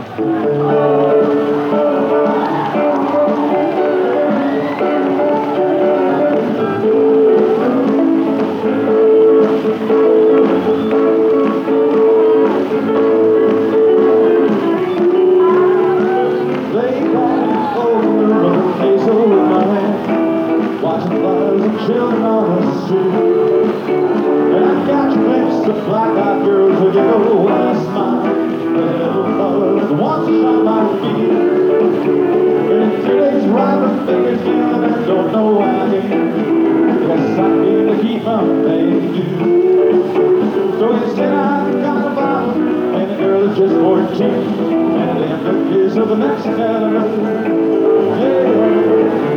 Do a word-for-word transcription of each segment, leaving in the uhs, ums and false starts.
Children on the street, and I got a glimpse of black-eyed girls who giggle when I smile. There's a little fellow that wants to shine my feet, and in three days right with fingers feeling and don't know why I am. Yes, I need to keep on making do. So instead I got a bottle, and the girl is just fourteen, and the end is of the next calendar. Yeah.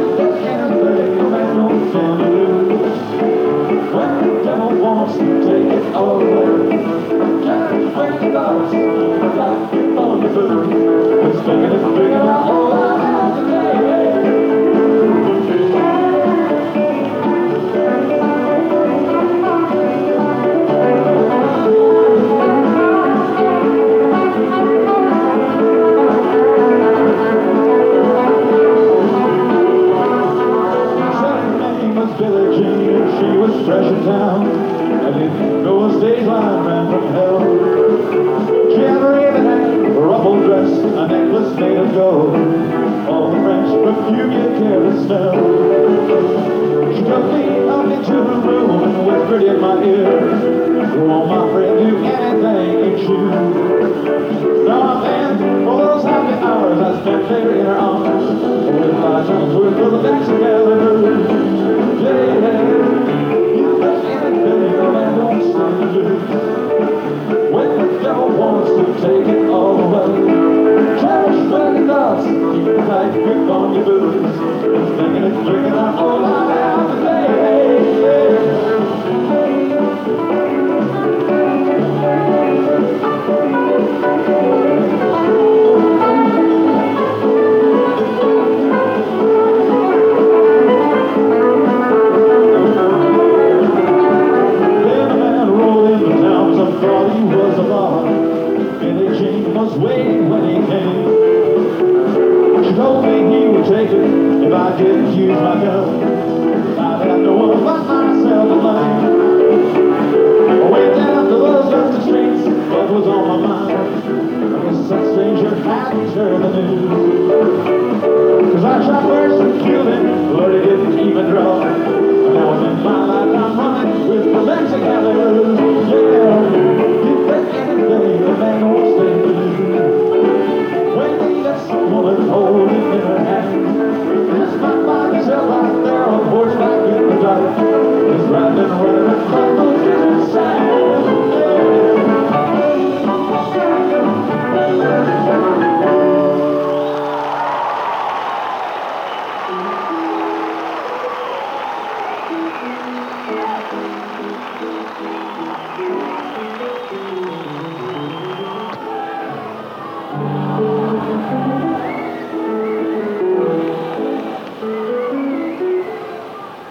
Wants to take it all away. Just break dollars, like it on the food. It's making it big enough all I have today. Her name was Billie Jean, and she was fresh in town. I didn't know a stage line ran from hell. She had a raven hat, a ruffled dress, a necklace made of gold. All the French perfume you care to smell. She took me up into her room and whispered in my ear, "Go on, my friend, do anything, ain't you?" Now I'm in for those happy hours I spent there in her arms, with my tongue twisted the next together. Yeah. When the devil wants to take it all away, cherish when it does, keep a tight grip on your boots, thinking it's drinking out all I have today. Yeah. Was waiting when he came. She told me he would take it if I didn't use my gun. I'd have no one but myself to blame. I went down to those dusty streets, what was on my mind? I guess that stranger hadn't heard the news. Cause I shot first and killed him, but he didn't even draw. And now I'm in my lifetime running with the legs together.